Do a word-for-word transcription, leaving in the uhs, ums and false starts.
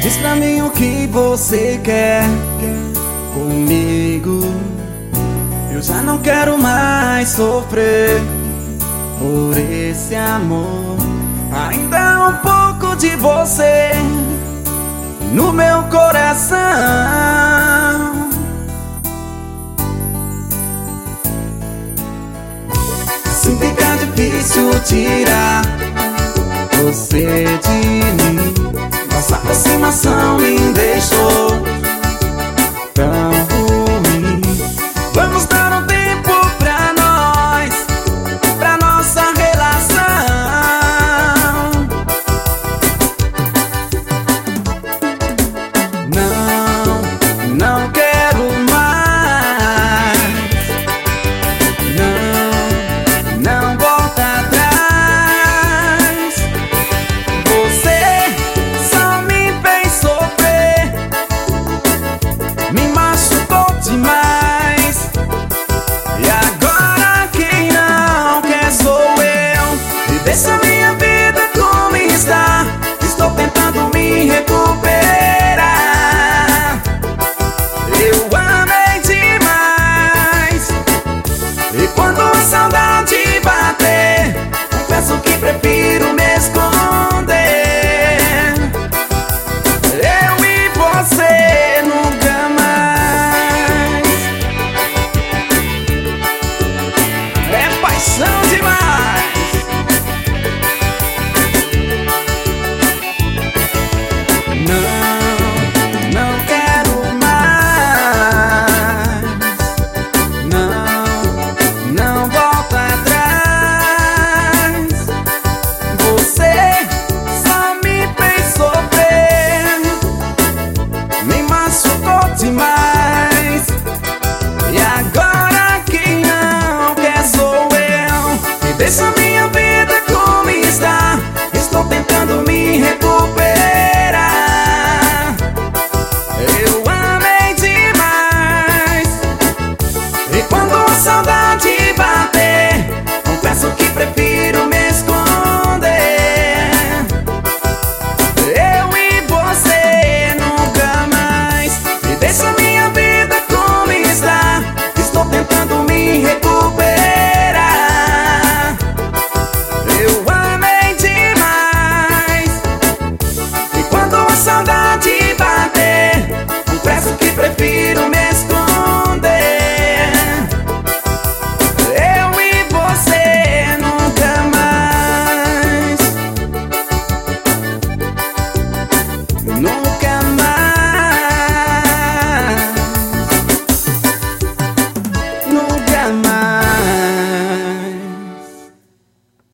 Diz pra mim o que você quer comigo. Eu já não quero mais sofrer por esse amor. Ainda há um pouco de você no meu coração. Assim fica difícil tirar você de mim. Nossa aproximação me deixou